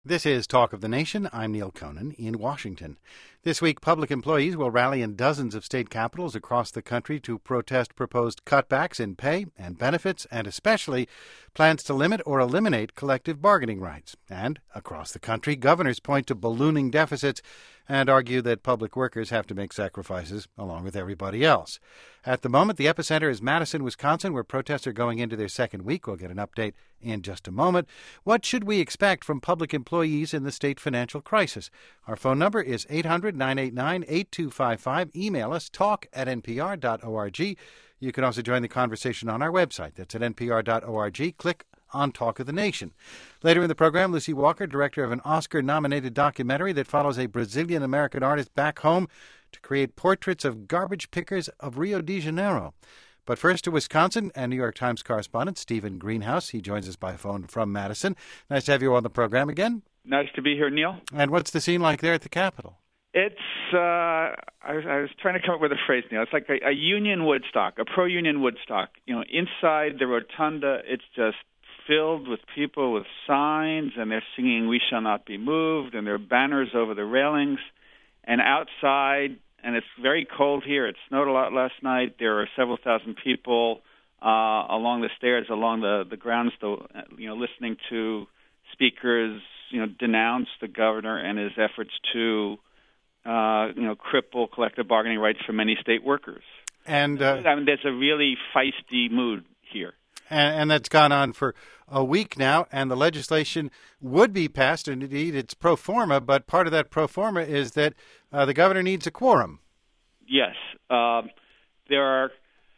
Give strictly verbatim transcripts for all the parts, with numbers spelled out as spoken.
This is Talk of the Nation. I'm Neil Conan in Washington. This week, public employees will rally in dozens of state capitals across the country to protest proposed cutbacks in pay and benefits, and especially plans to limit or eliminate collective bargaining rights. And across the country, governors point to ballooning deficits and argue that public workers have to make sacrifices along with everybody else. At the moment, the epicenter is Madison, Wisconsin, where protests are going into their second week. We'll get an update in just a moment. What should we expect from public employees in the state financial crisis? Our phone number is eight hundred, nine eight nine, eight two five five. Email us, talk at n p r dot org. You can also join the conversation on our website. That's at n p r dot org. Click on Talk of the Nation. Later in the program, Lucy Walker, director of an Oscar-nominated documentary that follows a Brazilian-American artist back home to create portraits of garbage pickers of Rio de Janeiro. But first to Wisconsin and New York Times correspondent Stephen Greenhouse. He joins us by phone from Madison. Nice to have you on the program again. Nice to be here, Neil. And what's the scene like there at the Capitol? It's, uh, I was, I was trying to come up with a phrase, Neil. It's like a, a union Woodstock, a pro-union Woodstock. You know, inside the rotunda, it's just filled with people with signs, and they're singing "We Shall Not Be Moved," and there are banners over the railings. And outside, and it's very cold here. It snowed a lot last night. There are several thousand people uh, along the stairs, along the, the grounds, though, you know, listening to speakers, you know, denounce the governor and his efforts to, uh, you know, cripple collective bargaining rights for many state workers. And uh, I mean, there's a really feisty mood here. And, and that's gone on for a week now, and the legislation would be passed, and indeed it's pro forma, but part of that pro forma is that uh, the governor needs a quorum. Yes. Um, there are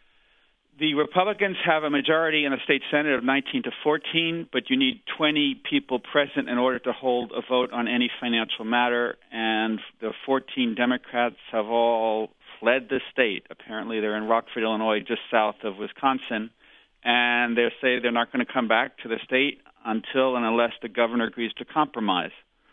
the Republicans have a majority in the state Senate of nineteen to fourteen, but you need twenty people present in order to hold a vote on any financial matter, and the fourteen Democrats have all fled the state. Apparently they're in Rockford, Illinois, just south of Wisconsin. And they say they're not going to come back to the state until and unless the governor agrees to compromise.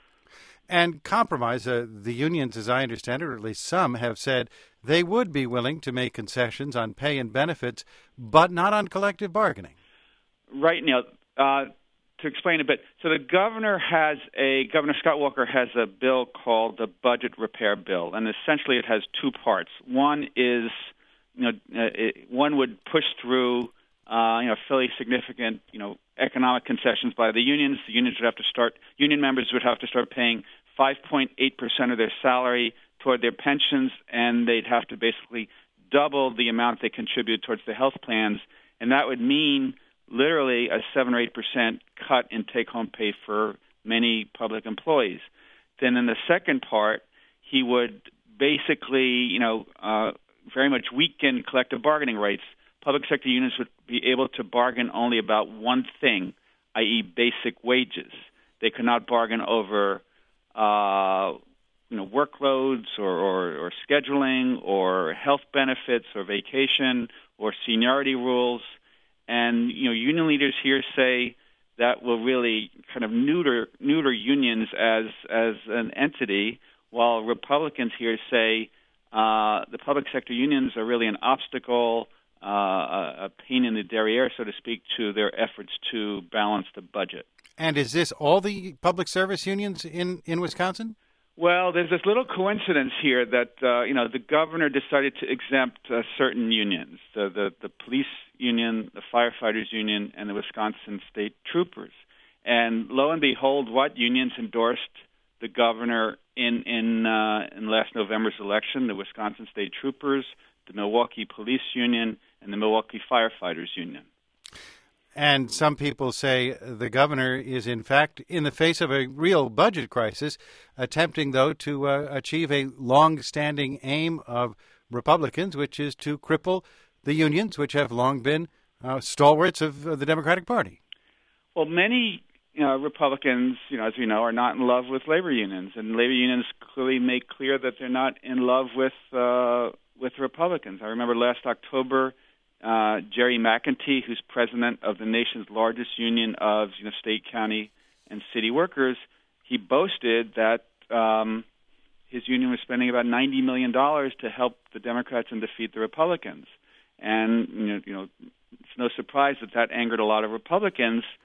And compromise, uh, the unions, as I understand it, or at least some, have said they would be willing to make concessions on pay and benefits, but not on collective bargaining. Right, Neil. Uh, to explain a bit, so the governor has a, Governor Scott Walker has a bill called the Budget Repair Bill, and essentially it has two parts. One is, you know, uh, it, one would push through Uh, you know, fairly significant, you know, economic concessions by the unions. The unions would have to start, union members would have to start paying five point eight percent of their salary toward their pensions, and they'd have to basically double the amount they contribute towards the health plans, and that would mean literally a seven or eight percent cut in take-home pay for many public employees. Then in the second part, he would basically, you know, uh, very much weaken collective bargaining rights. Public sector unions would be able to bargain only about one thing, that is basic wages. They could not bargain over, uh, you know, workloads or, or, or scheduling or health benefits or vacation or seniority rules. And, you know, union leaders here say that will really kind of neuter, neuter unions as, as an entity, while Republicans here say uh, the public sector unions are really an obstacle, Uh, a pain in the derriere, so to speak, to their efforts to balance the budget. And is this all the public service unions in, in Wisconsin? Well, there's this little coincidence here that, uh, you know, the governor decided to exempt uh, certain unions, the, the, the police union, the firefighters union, and the Wisconsin State Troopers. And lo and behold, what unions endorsed the governor in, in, uh, in last November's election? The Wisconsin State Troopers, the Milwaukee Police Union, and the Milwaukee Firefighters Union. And some people say the governor is, in fact, in the face of a real budget crisis, attempting, though, to uh, achieve a long-standing aim of Republicans, which is to cripple the unions, which have long been uh, stalwarts of uh, the Democratic Party. Well, many uh, Republicans, you know, as we know, are not in love with labor unions, and labor unions clearly make clear that they're not in love with uh, with Republicans. I remember last October, uh, Jerry McEntee, who's president of the nation's largest union of you know, state, county, and city workers, he boasted that um, his union was spending about ninety million dollars to help the Democrats and defeat the Republicans. And, you know, you know, it's no surprise that that angered a lot of Republicans.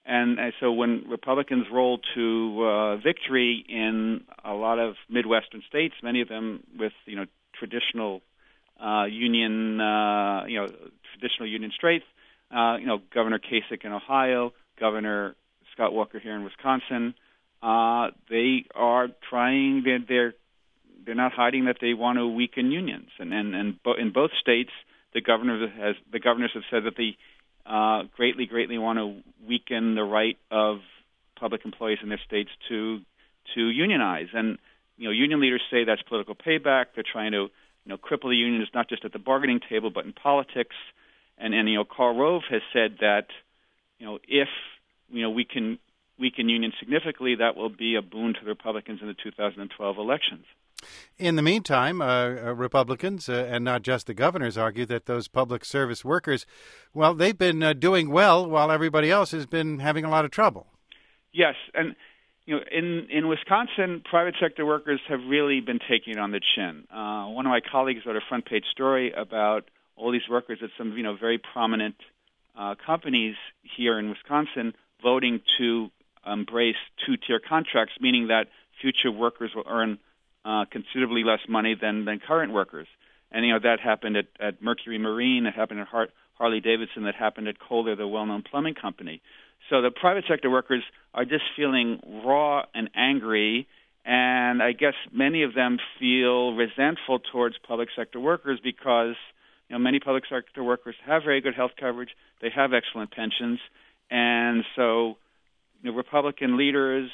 And, and so when Republicans roll to uh, victory in a lot of Midwestern states, many of them with you know traditional uh, union, uh, you know traditional union strength, uh, you know Governor Kasich in Ohio, Governor Scott Walker here in Wisconsin, uh, they are trying. They're, they're they're not hiding that they want to weaken unions, and and, and bo- in both states, the governor has the governors have said that they uh, greatly, greatly want to weaken the right of public employees in their states to to unionize. And you know, union leaders say that's political payback. They're trying to you know cripple the unions not just at the bargaining table but in politics. And and you know, Karl Rove has said that you know if you know we can weaken unions significantly, that will be a boon to the Republicans in the two thousand twelve elections. In the meantime, uh, uh, Republicans, uh, and not just the governors, argue that those public service workers, well, they've been uh, doing well while everybody else has been having a lot of trouble. Yes, and you know, in, in Wisconsin, private sector workers have really been taking it on the chin. Uh, one of my colleagues wrote a front page story about all these workers at some you know very prominent uh, companies here in Wisconsin voting to embrace two-tier contracts, meaning that future workers will earn Uh, considerably less money than, than current workers. And, you know, that happened at, at Mercury Marine, it happened at Har- Harley-Davidson, that happened at Kohler, the well-known plumbing company. So the private sector workers are just feeling raw and angry, and I guess many of them feel resentful towards public sector workers because, you know, many public sector workers have very good health coverage, they have excellent pensions, and so, you know, Republican leaders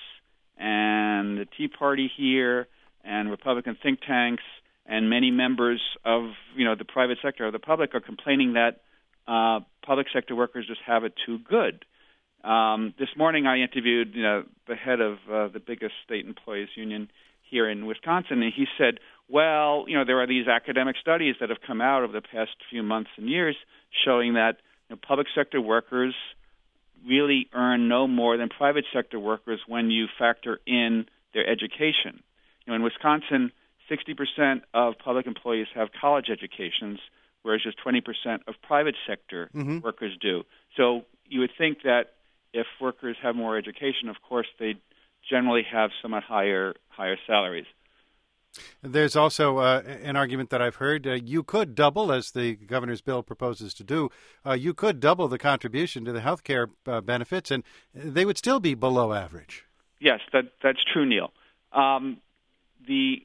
and the Tea Party here and Republican think tanks and many members of you know the private sector of the public are complaining that uh, public sector workers just have it too good. Um, this morning I interviewed you know the head of uh, the biggest state employees union here in Wisconsin, and he said, well, you know there are these academic studies that have come out over the past few months and years showing that you know, public sector workers really earn no more than private sector workers when you factor in their education. You know, in Wisconsin, sixty percent of public employees have college educations, whereas just twenty percent of private sector mm-hmm. workers do. So you would think that if workers have more education, of course, they generally have somewhat higher higher salaries. There's also uh, an argument that I've heard. Uh, you could double, as the governor's bill proposes to do, uh, you could double the contribution to the health care uh, benefits, and they would still be below average. Yes, that that's true, Neil. Um, The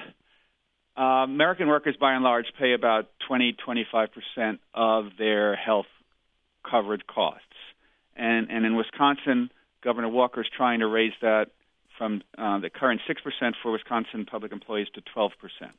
uh, American workers, by and large, pay about twenty to twenty-five percent of their health covered costs. And, and in Wisconsin, Governor Walker is trying to raise that from uh, the current six percent for Wisconsin public employees to twelve percent.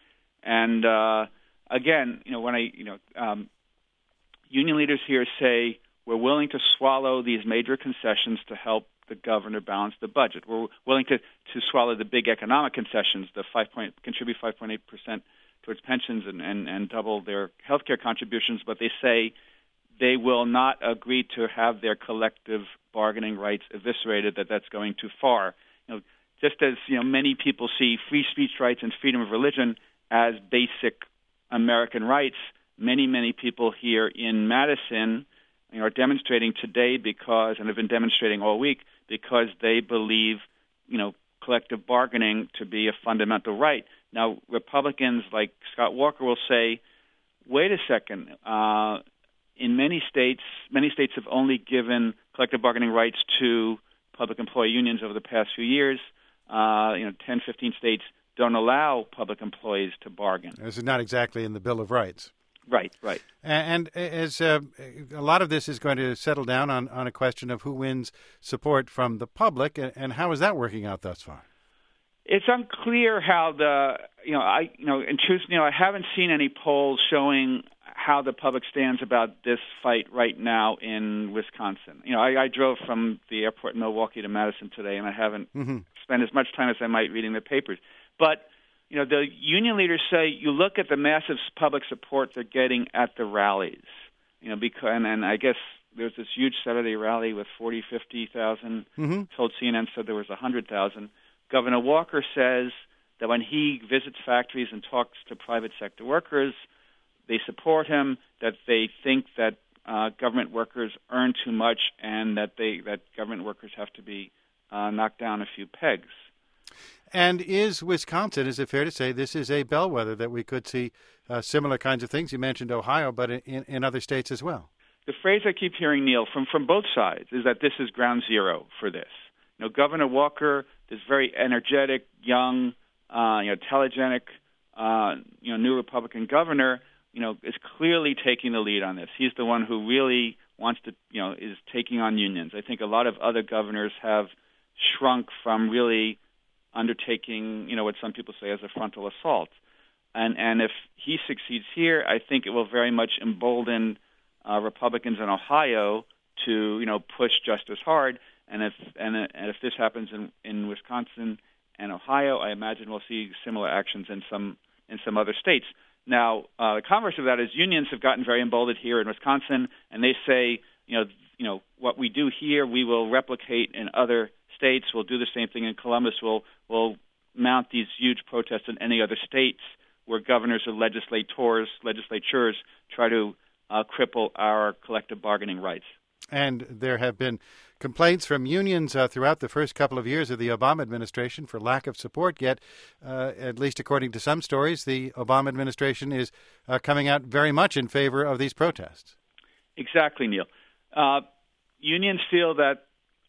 And uh, again, you know, when I, you know, um, union leaders here say we're willing to swallow these major concessions to help the governor balance the budget. We're willing to, to swallow the big economic concessions, the five point contribute five point eight percent towards pensions and, and, and double their health care contributions, but they say they will not agree to have their collective bargaining rights eviscerated, that that's going too far. You know, just as you know, many people see free speech rights and freedom of religion as basic American rights, many, many people here in Madison you know, are demonstrating today because, and have been demonstrating all week, because they believe, you know, collective bargaining to be a fundamental right. Now, Republicans like Scott Walker will say, wait a second, uh, in many states, many states have only given collective bargaining rights to public employee unions over the past few years. Uh, you know, ten, fifteen states don't allow public employees to bargain. This is not exactly in the Bill of Rights. Right, right. And as uh, a lot of this is going to settle down on, on a question of who wins support from the public, and how is that working out thus far? It's unclear how the, you know, I, you know, in truth, you know, I haven't seen any polls showing how the public stands about this fight right now in Wisconsin. You know, I, I drove from the airport in Milwaukee to Madison today, and I haven't mm-hmm. spent as much time as I might reading the papers. But you know, the union leaders say you look at the massive public support they're getting at the rallies. You know, because and, and I guess there's this huge Saturday rally with forty, fifty thousand. Mm-hmm. Told C N N said there was one hundred thousand. Governor Walker says that when he visits factories and talks to private sector workers, they support him, that they think that uh, government workers earn too much and that they that government workers have to be uh, knocked down a few pegs. And is Wisconsin, is it fair to say this is a bellwether that we could see uh, similar kinds of things? You mentioned Ohio, but in, in other states as well. The phrase I keep hearing, Neil, from, from both sides is that this is ground zero for this. You know, Governor Walker, this very energetic, young, uh, you know, telegenic, uh, you know, new Republican governor, you know, is clearly taking the lead on this. He's the one who really wants to, you know, is taking on unions. I think a lot of other governors have shrunk from really undertaking, you know, what some people say as a frontal assault. And and if he succeeds here, I think it will very much embolden uh, Republicans in Ohio to, you know, push just as hard. And if and, and if this happens in, in Wisconsin and Ohio, I imagine we'll see similar actions in some in some other states. Now, uh, the converse of that is unions have gotten very emboldened here in Wisconsin, and they say, you know, you know, what we do here, we will replicate in other states. We'll do the same thing in Columbus. We'll we'll mount these huge protests in any other states where governors or legislators, legislatures try to uh, cripple our collective bargaining rights. And there have been complaints from unions uh, throughout the first couple of years of the Obama administration for lack of support, yet, uh, at least according to some stories, the Obama administration is uh, coming out very much in favor of these protests. Exactly, Neil. Uh, unions feel that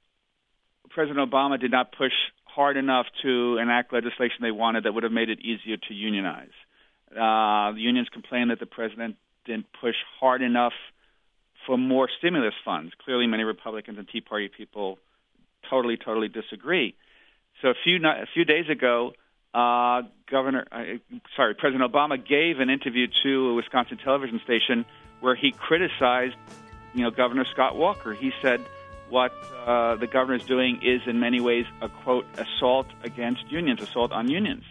President Obama did not push hard enough to enact legislation they wanted that would have made it easier to unionize. Uh, the unions complain that the president didn't push hard enough for more stimulus funds. Clearly, many Republicans and Tea Party people totally, totally disagree. So a few a few days ago, uh, Governor, uh, sorry, President Obama gave an interview to a Wisconsin television station where he criticized, you know, Governor Scott Walker. He said what uh, the governor is doing is in many ways a, quote, assault against unions, assault on unions.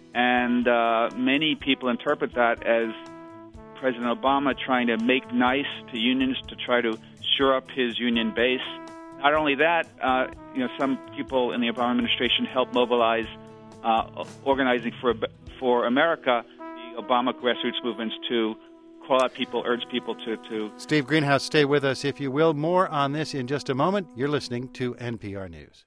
And uh, many people interpret that as President Obama trying to make nice to unions to try to shore up his union base. Not only that, uh, you know, some people in the Obama administration helped mobilize uh, Organizing for for America, the Obama grassroots movements, to call out people, urge people to, to... Steve Greenhouse, stay with us, if you will. More on this in just a moment. You're listening to N P R News.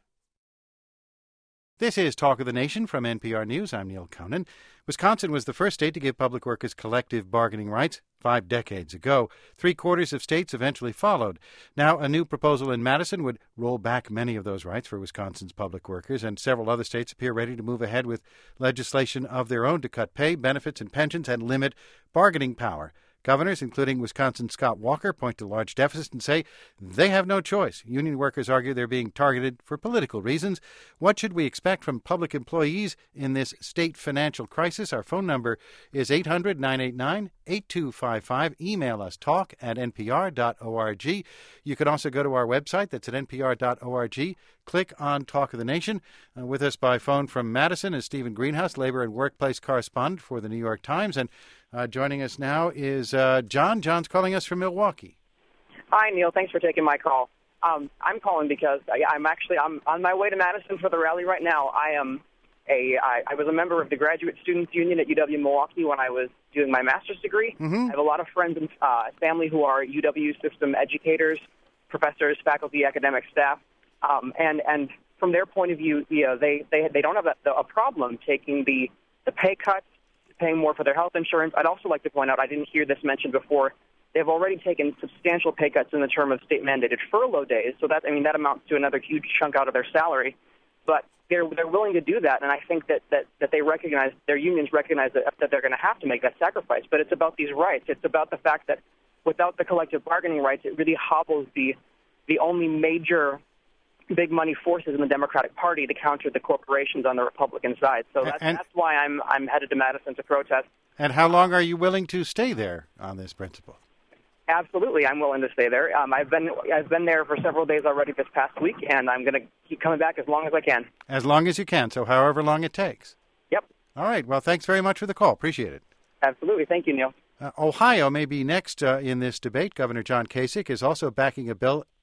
This is Talk of the Nation from N P R News. I'm Neil Conan. Wisconsin was the first state to give public workers collective bargaining rights five decades ago. Three-quarters of states eventually followed. Now, a new proposal in Madison would roll back many of those rights for Wisconsin's public workers, and several other states appear ready to move ahead with legislation of their own to cut pay, benefits, and pensions and limit bargaining power. Governors, including Wisconsin's Scott Walker, point to large deficits and say they have no choice. Union workers argue they're being targeted for political reasons. What should we expect from public employees in this state financial crisis? Our phone number is eight hundred, nine eight nine, eight two five five. Email us, talk at n p r dot org. You can also go to our website. That's at n p r dot org. Click on Talk of the Nation. Uh, with us by phone from Madison is Stephen Greenhouse, labor and workplace correspondent for the New York Times. And Uh, joining us now is uh, John. John's calling us from Milwaukee. Hi, Neil. Thanks for taking my call. Um, I'm calling because I, I'm actually I'm on my way to Madison for the rally right now. I am a I, I was a member of the Graduate Students Union at U W Milwaukee when I was doing my master's degree. Mm-hmm. I have a lot of friends and uh, family who are U W system educators, professors, faculty, academic staff, um, and and from their point of view, you know, they they they don't have a, a problem taking the the pay cuts, paying more for their health insurance. I'd also like to point out, I didn't hear this mentioned before, they've already taken substantial pay cuts in the term of state-mandated furlough days, so that, I mean, that amounts to another huge chunk out of their salary. But they're they're willing to do that, and I think that, that, that they recognize, their unions recognize that, that they're going to have to make that sacrifice. But it's about these rights. It's about the fact that without the collective bargaining rights, it really hobbles the the only major big money forces in the Democratic Party to counter the corporations on the Republican side. So that's, and, that's why I'm I'm headed to Madison to protest. And how long are you willing to stay there on this principle? Absolutely, I'm willing to stay there. Um, I've been I've been there for several days already this past week, and I'm going to keep coming back as long as I can. As long as you can, so however long it takes. Yep. All right. Well, thanks very much for the call. Appreciate it. Absolutely. Thank you, Neil. Uh, Ohio may be next uh, in this debate. Governor John Kasich is also backing a bill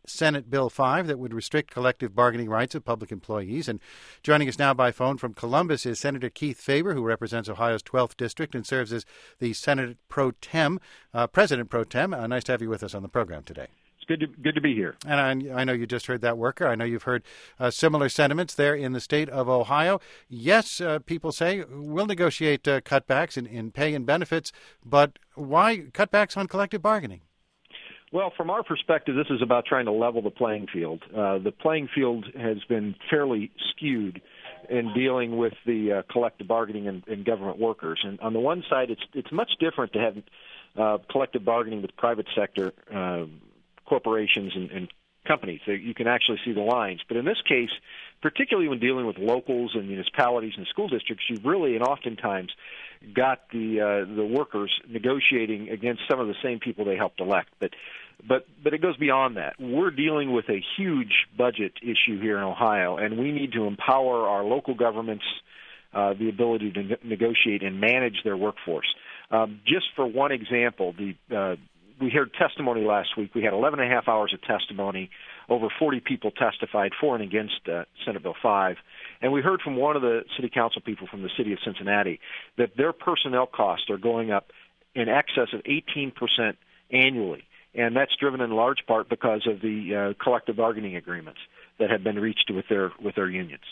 Senate Bill five that would restrict collective bargaining rights of public employees. And joining us now by phone from Columbus is Senator Keith Faber, who represents Ohio's twelfth District and serves as the Senate Pro Tem, uh, President Pro Tem. Uh, nice to have you with us on the program today. It's good to, good to be here. And I, I know you just heard that worker. I know you've heard uh, similar sentiments there in the state of Ohio. Yes, uh, people say we'll negotiate uh, cutbacks in, in pay and benefits, but why cutbacks on collective bargaining? Well, from our perspective, this is about trying to level the playing field. Uh, the playing field has been fairly skewed in dealing with the uh, collective bargaining and, and government workers. And on the one side, it's it's much different to have uh, collective bargaining with private sector uh, corporations and, and companies. So you can actually see the lines. But in this case, particularly when dealing with locals and municipalities and school districts, you've really and oftentimes got the uh, the workers negotiating against some of the same people they helped elect. But but but it goes beyond that. We're dealing with a huge budget issue here in Ohio, and we need to empower our local governments uh, the ability to ne- negotiate and manage their workforce. Um, just for one example, the uh, we heard testimony last week. We had eleven and a half hours of testimony. Over forty people testified for and against uh, Senate Bill five. And we heard from one of the city council people from the city of Cincinnati that their personnel costs are going up in excess of eighteen percent annually. And that's driven in large part because of the uh, collective bargaining agreements that have been reached with their with their unions.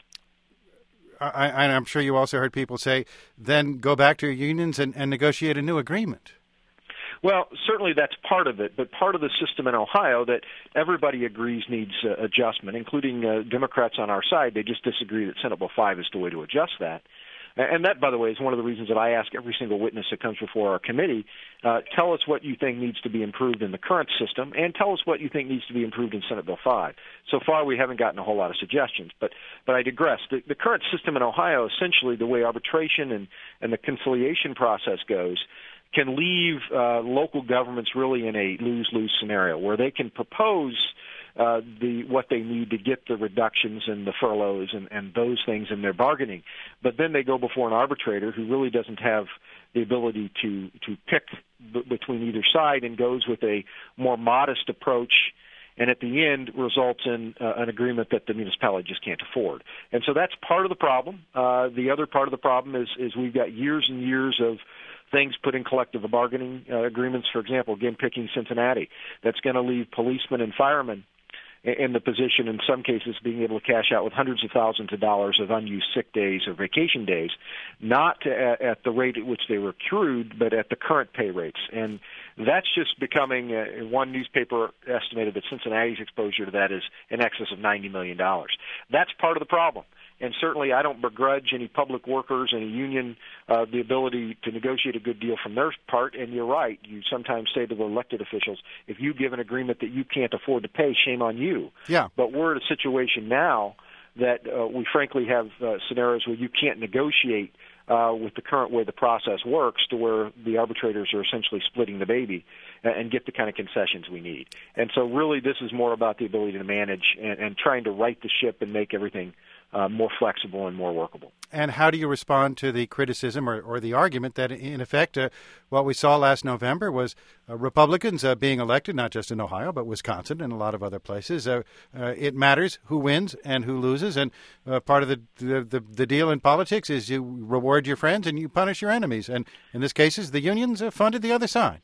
I, I'm sure you also heard people say, then go back to your unions and, and negotiate a new agreement. Well, certainly that's part of it, but part of the system in Ohio that everybody agrees needs uh, adjustment, including uh, Democrats on our side. They just disagree that Senate Bill five is the way to adjust that. And that, by the way, is one of the reasons that I ask every single witness that comes before our committee, uh, tell us what you think needs to be improved in the current system, and tell us what you think needs to be improved in Senate Bill five. So far, we haven't gotten a whole lot of suggestions, but but I digress. The, the current system in Ohio, essentially the way arbitration and, and the conciliation process goes, can leave uh, local governments really in a lose-lose scenario where they can propose uh, the what they need to get the reductions and the furloughs and, and those things in their bargaining. But then they go before an arbitrator who really doesn't have the ability to, to pick b- between either side and goes with a more modest approach and at the end results in uh, an agreement that the municipality just can't afford. And so that's part of the problem. Uh, the other part of the problem is, is we've got years and years of things put in collective bargaining uh, agreements, for example, again, picking Cincinnati, that's going to leave policemen and firemen in the position, in some cases, being able to cash out with hundreds of thousands of dollars of unused sick days or vacation days, not at, at the rate at which they were accrued, but at the current pay rates. And that's just becoming, uh, one newspaper estimated that Cincinnati's exposure to that is in excess of ninety million dollars. That's part of the problem. And certainly I don't begrudge any public workers, any union, uh, the ability to negotiate a good deal from their part. And you're right. You sometimes say to the elected officials, if you give an agreement that you can't afford to pay, shame on you. Yeah. But we're at a situation now that uh, we frankly have uh, scenarios where you can't negotiate uh, with the current way the process works to where the arbitrators are essentially splitting the baby and get the kind of concessions we need. And so really this is more about the ability to manage and, and trying to right the ship and make everything Uh, more flexible and more workable. And how do you respond to the criticism or, or the argument that, in effect, uh, what we saw last November was uh, Republicans uh, being elected, not just in Ohio, but Wisconsin and a lot of other places? Uh, uh, it matters who wins and who loses, and uh, part of the, the, the, the deal in politics is you reward your friends and you punish your enemies. And in this case, the unions uh, funded the other side.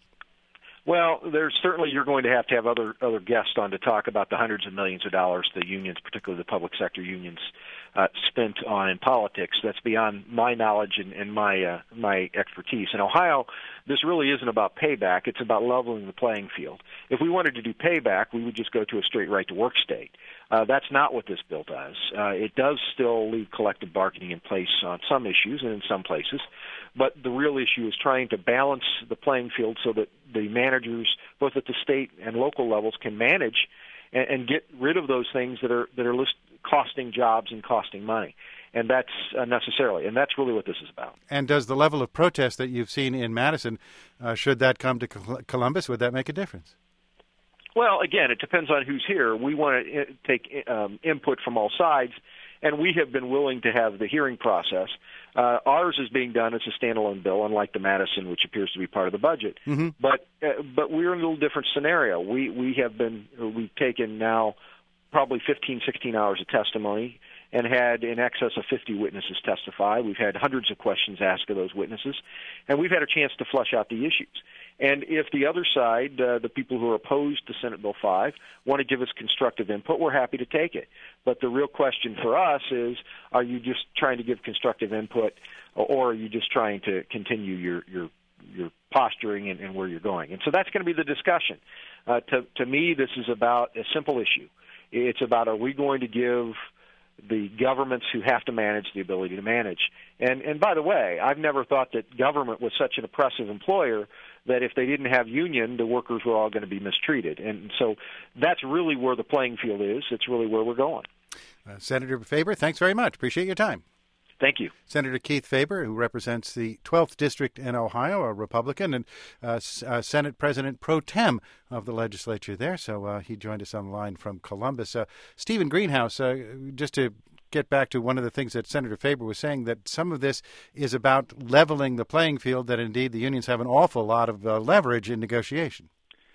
Well, there's certainly you're going to have to have other other guests on to talk about the hundreds of millions of dollars the unions, particularly the public sector unions, uh, spent on in politics. That's beyond my knowledge and, and my uh, my expertise. In Ohio, this really isn't about payback. It's about leveling the playing field. If we wanted to do payback, we would just go to a straight right-to-work state. Uh, that's not what this bill does. Uh, it does still leave collective bargaining in place on some issues and in some places, but the real issue is trying to balance the playing field so that the managers, both at the state and local levels, can manage and, and get rid of those things that are that are list, costing jobs and costing money. And that's unnecessarily, and that's really what this is about. And does the level of protest that you've seen in Madison, uh, should that come to Columbus, would that make a difference? Well, again, it depends on who's here. We want to take um, input from all sides and we have been willing to have the hearing process. Uh, ours is being done as a standalone bill, unlike the Madison, which appears to be part of the budget. Mm-hmm. But uh, but we're in a little different scenario. We we have been we've taken now probably fifteen, sixteen hours of testimony and had in excess of fifty witnesses testify. We've had hundreds of questions asked of those witnesses, and we've had a chance to flesh out the issues. And if the other side, uh, the people who are opposed to Senate Bill five, want to give us constructive input, we're happy to take it. But the real question for us is, are you just trying to give constructive input, or are you just trying to continue your your, your posturing and, and where you're going? And so that's going to be the discussion. Uh, to, to me, this is about a simple issue. It's about, are we going to give the governments who have to manage the ability to manage? And and by the way, I've never thought that government was such an oppressive employer that if they didn't have union, the workers were all going to be mistreated. And so that's really where the playing field is. It's really where we're going. Uh, Senator Faber, thanks very much. Appreciate your time. Thank you. Senator Keith Faber, who represents the twelfth District in Ohio, a Republican, and uh, uh, Senate President pro tem of the legislature there. So uh, he joined us on the line from Columbus. Uh, Stephen Greenhouse, uh, just to get back to one of the things that Senator Faber was saying, that some of this is about leveling the playing field, that indeed the unions have an awful lot of uh, leverage in negotiation.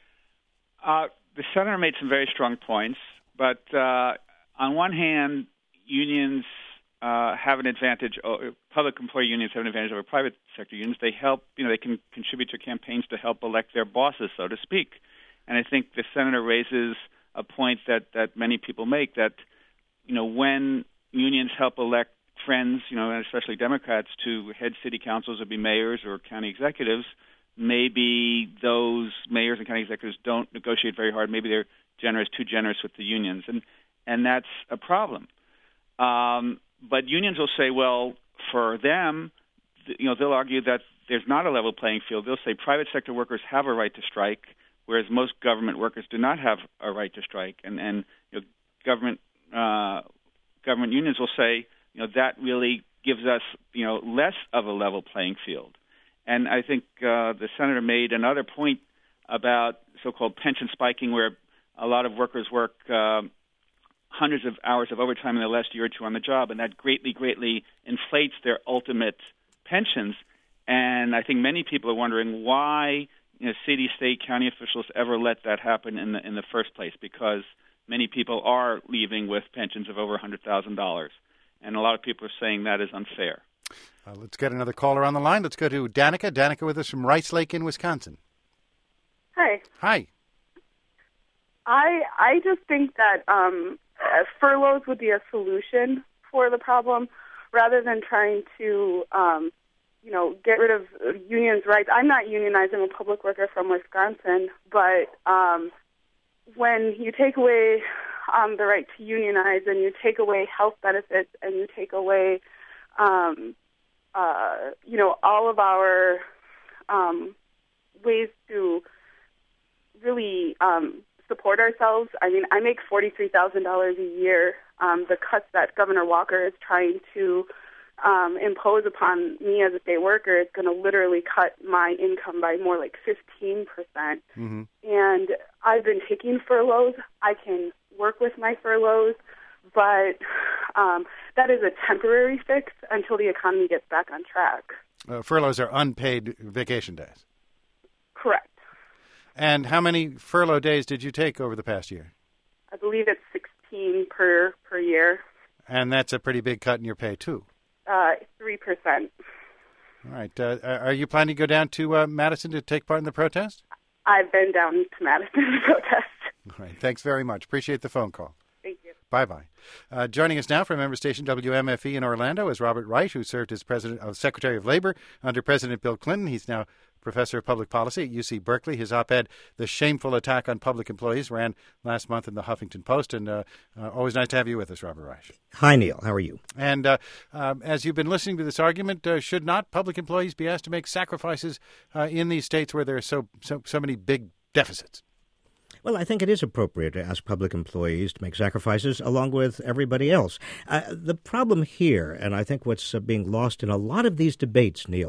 Uh, the senator made some very strong points, but uh, on one hand, unions uh, have an advantage. Public employee unions have an advantage over private sector unions. They help, you know, they can contribute to campaigns to help elect their bosses, so to speak. And I think the senator raises a point that, that many people make, that, you know, when unions help elect friends, you know, and especially Democrats, to head city councils or be mayors or county executives, maybe those mayors and county executives don't negotiate very hard. Maybe they're generous, too generous with the unions, and and that's a problem. Um, but unions will say, well, for them, you know, they'll argue that there's not a level playing field. They'll say private sector workers have a right to strike, whereas most government workers do not have a right to strike, and and you know, government. Uh, Government unions will say, you know, that really gives us, you know, less of a level playing field. And I think uh, the senator made another point about so-called pension spiking, where a lot of workers work uh, hundreds of hours of overtime in the last year or two on the job, and that greatly, greatly inflates their ultimate pensions. And I think many people are wondering why, you know, city, state, county officials ever let that happen in the in the first place, because many people are leaving with pensions of over one hundred thousand dollars, and a lot of people are saying that is unfair. Uh, let's get another caller on the line. Let's go to Danica. Danica with us from Rice Lake in Wisconsin. Hi. Hi. I I just think that um, uh, furloughs would be a solution for the problem, rather than trying to, um, you know, get rid of unions' rights. I'm not unionized. I'm a public worker from Wisconsin, but um, when you take away um, the right to unionize, and you take away health benefits, and you take away, um, uh, you know, all of our um, ways to really um, support ourselves. I mean, I make forty-three thousand dollars a year. Um, the cuts that Governor Walker is trying to um, impose upon me as a state worker is going to literally cut my income by more like fifteen percent. Mm-hmm. And I've been taking furloughs. I can work with my furloughs, but um, that is a temporary fix until the economy gets back on track. Uh, furloughs are unpaid vacation days. Correct. And how many furlough days did you take over the past year? I believe it's sixteen per, per year. And that's a pretty big cut in your pay, too. Uh, three percent. All right. Uh, are you planning to go down to uh, Madison to take part in the protest? I've been down to Madison to protest. All right. Thanks very much. Appreciate the phone call. Thank you. Bye-bye. Uh, joining us now from member station W M F E in Orlando is Robert Reich, who served as president of Secretary of Labor under President Bill Clinton. He's now professor of public policy at U C Berkeley. His op-ed, "The Shameful Attack on Public Employees," ran last month in the Huffington Post. And uh, uh, always nice to have you with us, Robert Reich. Hi, Neil. How are you? And uh, um, as you've been listening to this argument, uh, should not public employees be asked to make sacrifices uh, in these states where there are so, so, so many big deficits? Well, I think it is appropriate to ask public employees to make sacrifices along with everybody else. Uh, the problem here, and I think what's uh, being lost in a lot of these debates, Neil,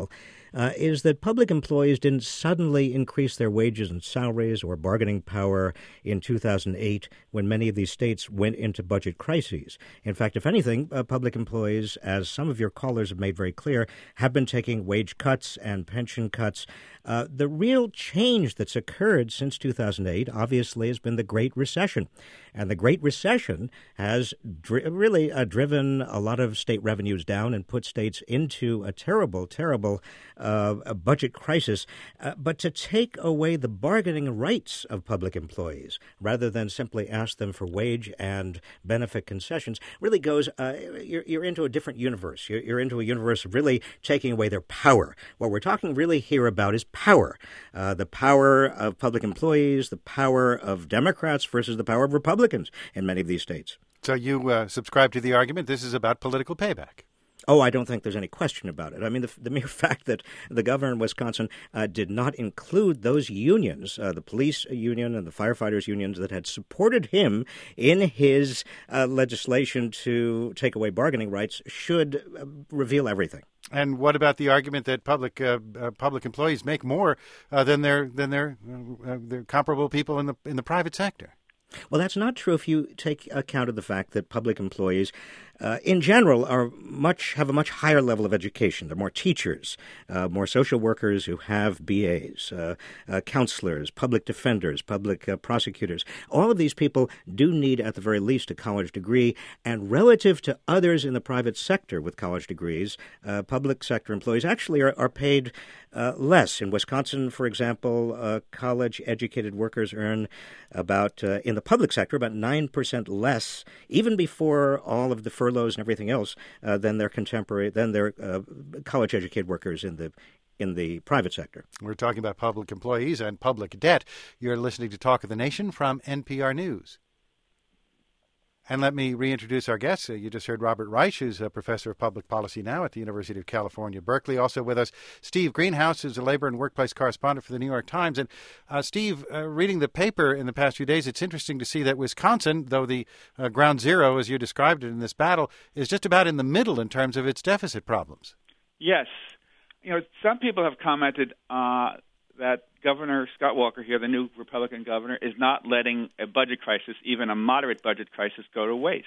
uh, is that public employees didn't suddenly increase their wages and salaries or bargaining power in two thousand eight when many of these states went into budget crises. In fact, if anything, uh, public employees, as some of your callers have made very clear, have been taking wage cuts and pension cuts. Uh, the real change that's occurred since two thousand eight, obviously, has been the Great Recession. And the Great Recession has dri- really uh, driven a lot of state revenues down and put states into a terrible, terrible uh, budget crisis. Uh, but to take away the bargaining rights of public employees, rather than simply ask them for wage and benefit concessions, really goes, uh, you're, you're into a different universe. You're, you're into a universe of really taking away their power. What we're talking really here about is power. Uh, the power of public employees, the power of Democrats versus the power of Republicans in many of these states. So you uh, subscribe to the argument this is about political payback? Oh, I don't think there's any question about it. I mean, the, the mere fact that the governor in Wisconsin uh, did not include those unions, uh, the police union and the firefighters unions that had supported him in his uh, legislation to take away bargaining rights, should uh, reveal everything. And what about the argument that public uh, uh, public employees make more uh, than their than their, uh, their comparable people in the in the private sector? Well, that's not true if you take account of the fact that public employees, uh, in general, are much have a much higher level of education. There are more teachers, uh, more social workers who have B As, uh, uh, counselors, public defenders, public uh, prosecutors. All of these people do need, at the very least, a college degree. And relative to others in the private sector with college degrees, uh, public sector employees actually are, are paid uh, less. In Wisconsin, for example, uh, college-educated workers earn about, uh, in the public sector, about nine percent less, even before all of the furloughs and everything else, uh, than their contemporary, than their uh, college-educated workers in the in the private sector. We're talking about public employees and public debt. You're listening to Talk of the Nation from N P R News. And let me reintroduce our guests. Uh, you just heard Robert Reich, who's a professor of public policy now at the University of California, Berkeley. Also with us, Steve Greenhouse, who's a labor and workplace correspondent for the New York Times. And uh, Steve, uh, reading the paper in the past few days, it's interesting to see that Wisconsin, though the uh, ground zero, as you described it in this battle, is just about in the middle in terms of its deficit problems. Yes. You know, some people have commented uh, that Governor Scott Walker here, the new Republican governor, is not letting a budget crisis, even a moderate budget crisis, go to waste.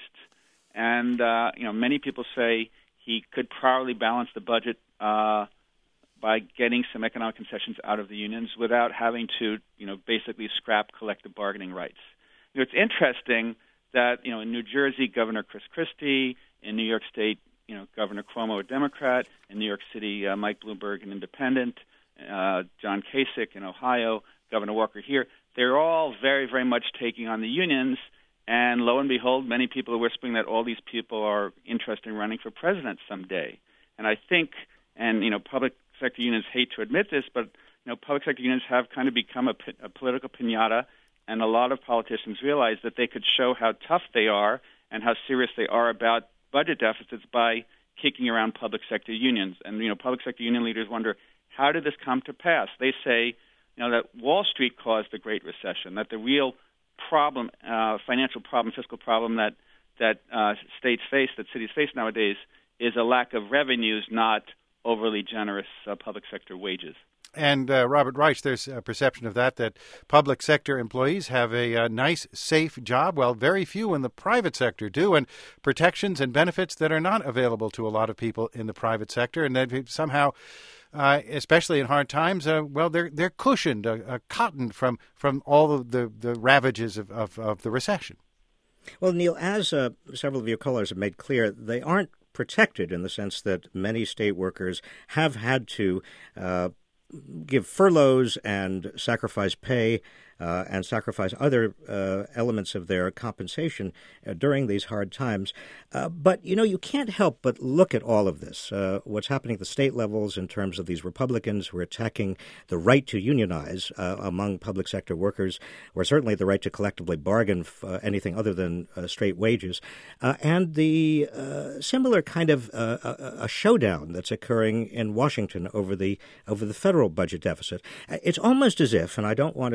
And, uh, you know, many people say he could probably balance the budget uh, by getting some economic concessions out of the unions without having to, you know, basically scrap collective bargaining rights. You know, it's interesting that, you know, in New Jersey, Governor Chris Christie, in New York State, you know, Governor Cuomo, a Democrat, in New York City, uh, Mike Bloomberg, an independent, Uh, John Kasich in Ohio, Governor Walker here, they're all very, very much taking on the unions. And lo and behold, many people are whispering that all these people are interested in running for president someday. And I think, and, you know, public sector unions hate to admit this, but, you know, public sector unions have kind of become a, a political piñata, and a lot of politicians realize that they could show how tough they are and how serious they are about budget deficits by kicking around public sector unions. And, you know, public sector union leaders wonder, how did this come to pass? They say, you know, that Wall Street caused the Great Recession, that the real problem, uh, financial problem, fiscal problem that that uh, states face, that cities face nowadays, is a lack of revenues, not overly generous uh, public sector wages. And uh, Robert Reich, there's a perception of that, that public sector employees have a, a nice, safe job, while very few in the private sector do, and protections and benefits that are not available to a lot of people in the private sector, and that somehow, uh, especially in hard times, uh, well, they're they're cushioned, uh, uh, cottoned from from all of the, the ravages of, of, of the recession. Well, Neil, as uh, several of your callers have made clear, they aren't protected in the sense that many state workers have had to uh, give furloughs and sacrifice pay uh, and sacrifice other uh, elements of their compensation uh, during these hard times. Uh, but, you know, you can't help but look at all of this, uh, what's happening at the state levels in terms of these Republicans who are attacking the right to unionize uh, among public sector workers, or certainly the right to collectively bargain for uh, anything other than uh, straight wages, uh, and the uh, similar kind of uh, a, a showdown that's occurring in Washington over the over the federal budget deficit. It's almost as if, and I don't want to appear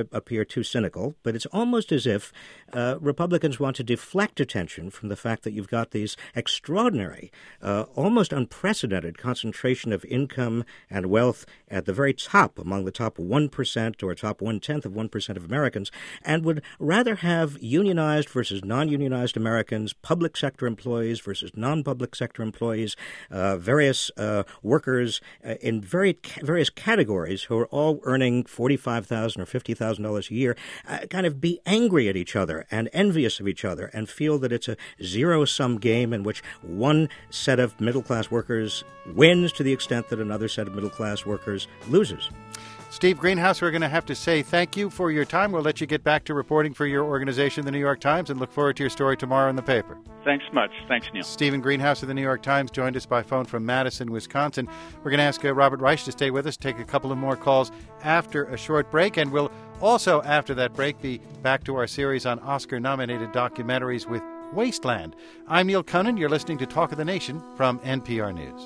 too cynical, but it's almost as if uh, Republicans want to deflect attention from the fact that you've got these extraordinary, uh, almost unprecedented concentration of income and wealth at the very top, among the top one percent or top one-tenth of one percent of Americans, and would rather have unionized versus non-unionized Americans, public sector employees versus non-public sector employees, uh, various uh, workers uh, in very various categories who are all earning forty-five thousand dollars or fifty thousand dollars a year, uh, kind of be angry at each other and envious of each other and feel that it's a zero-sum game in which one set of middle-class workers wins to the extent that another set of middle-class workers loses. Steve Greenhouse, we're going to have to say thank you for your time. We'll let you get back to reporting for your organization, the New York Times, and look forward to your story tomorrow in the paper. Thanks much. Thanks, Neil. Stephen Greenhouse of the New York Times joined us by phone from Madison, Wisconsin. We're going to ask uh, Robert Reich to stay with us, take a couple of more calls after a short break, and we'll also, after that break, be back to our series on Oscar-nominated documentaries with Wasteland. I'm Neil Conan. You're listening to Talk of the Nation from N P R News.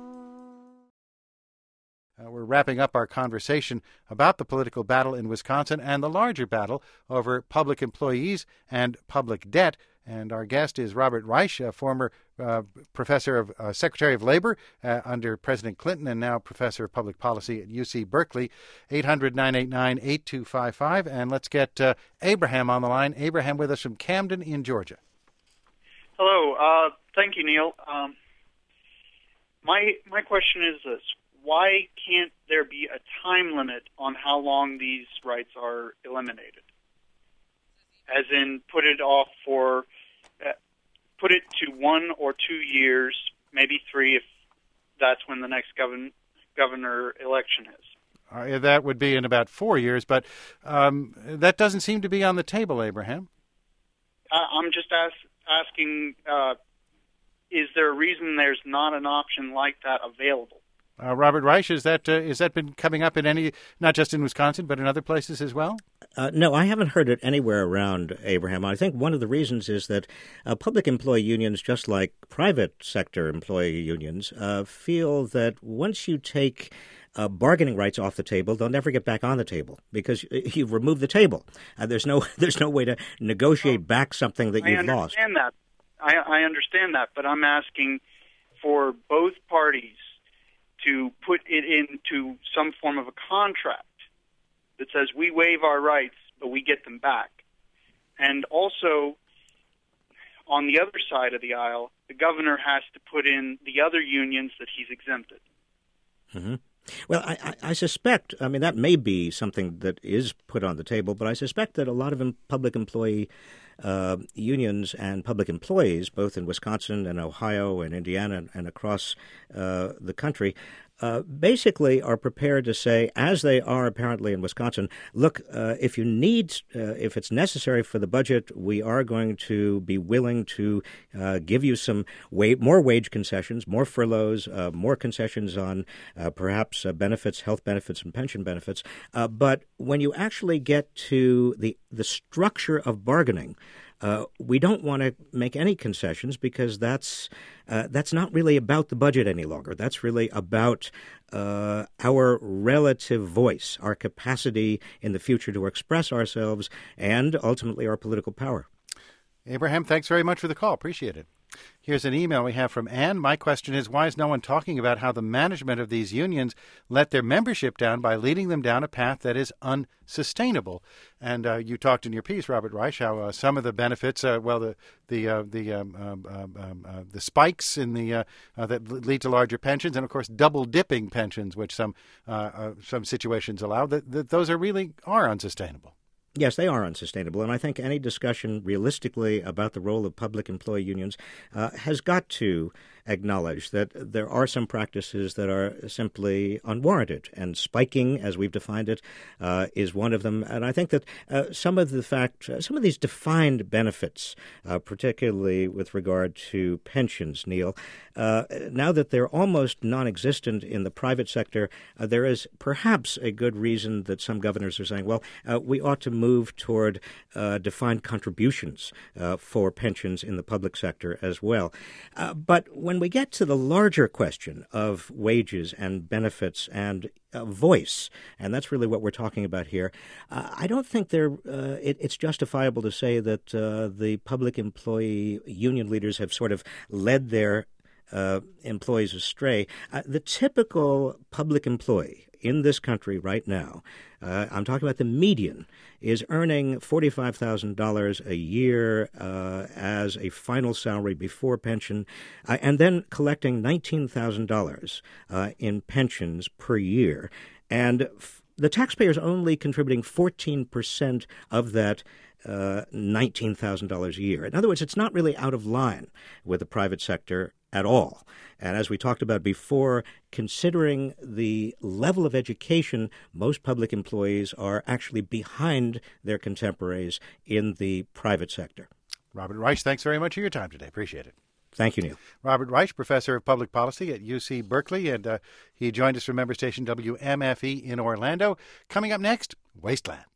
Uh, we're wrapping up our conversation about the political battle in Wisconsin and the larger battle over public employees and public debt. And our guest is Robert Reich, a former uh, professor of uh, Secretary of Labor uh, under President Clinton and now professor of public policy at U C Berkeley. eight hundred, nine eight nine, eight two five five. And let's get uh, Abraham on the line. Abraham with us from Camden in Georgia. Hello. Uh, thank you, Neil. Um, my my question is this. Why can't there be a time limit on how long these rights are eliminated? As in, put it off for, uh, put it to one or two years, maybe three if that's when the next govern, governor election is. Uh, that would be in about four years, but um, that doesn't seem to be on the table, Abraham. I, I'm just ask, asking, uh, is there a reason there's not an option like that available? Uh, Robert Reich, is that uh, is that been coming up in any, not just in Wisconsin, but in other places as well? Uh, no, I haven't heard it anywhere around, Abraham. I think one of the reasons is that uh, public employee unions, just like private sector employee unions, uh, feel that once you take Uh, bargaining rights off the table, they'll never get back on the table because you've removed the table. Uh, there's no there's no way to negotiate oh, back something that you've lost. I understand that. I, I understand that, but I'm asking for both parties to put it into some form of a contract that says we waive our rights, but we get them back. And also, on the other side of the aisle, the governor has to put in the other unions that he's exempted. Mm-hmm. Well, I, I, I suspect, I mean, that may be something that is put on the table, but I suspect that a lot of em- public employee uh, unions and public employees, both in Wisconsin and Ohio and Indiana and, and across uh, the country, uh, basically are prepared to say, as they are apparently in Wisconsin, look, uh, if you need, uh, if it's necessary for the budget, we are going to be willing to uh, give you some wa- more wage concessions, more furloughs, uh, more concessions on uh, perhaps uh, benefits, health benefits, and pension benefits. Uh, but when you actually get to the the structure of bargaining, Uh, we don't want to make any concessions because that's uh, that's not really about the budget any longer. That's really about uh, our relative voice, our capacity in the future to express ourselves, and ultimately our political power. Abraham, thanks very much for the call. Appreciate it. Here's an email we have from Ann. My question is, why is no one talking about how the management of these unions let their membership down by leading them down a path that is unsustainable? And uh, you talked in your piece, Robert Reich, how uh, some of the benefits, uh, well, the the uh, the um, um, um, uh, the spikes in the uh, uh, that lead to larger pensions, and of course double dipping pensions, which some uh, uh, some situations allow, that, that those are really are unsustainable. Yes, they are unsustainable, and I think any discussion realistically about the role of public employee unions uh, has got to acknowledge that there are some practices that are simply unwarranted, and spiking, as we've defined it, uh, is one of them. And I think that uh, some of the fact, uh, some of these defined benefits, uh, particularly with regard to pensions, Neil, uh, now that they're almost non-existent in the private sector, uh, there is perhaps a good reason that some governors are saying, well, uh, we ought to move toward uh, defined contributions uh, for pensions in the public sector as well. Uh, but when when we get to the larger question of wages and benefits and uh, voice, and that's really what we're talking about here, uh, I don't think there, uh, it, it's justifiable to say that uh, the public employee union leaders have sort of led their uh, employees astray. Uh, the typical public employee in this country right now, uh, I'm talking about the median, is earning forty-five thousand dollars a year uh, as a final salary before pension, uh, and then collecting nineteen thousand dollars uh, in pensions per year. And f- the taxpayer's only contributing fourteen percent of that uh, nineteen thousand dollars a year. In other words, it's not really out of line with the private sector at all. And as we talked about before, considering the level of education, most public employees are actually behind their contemporaries in the private sector. Robert Reich, thanks very much for your time today. Appreciate it. Thank you, Neil. Robert Reich, professor of public policy at U C Berkeley, and uh, he joined us from member station W M F E in Orlando. Coming up next, Wasteland.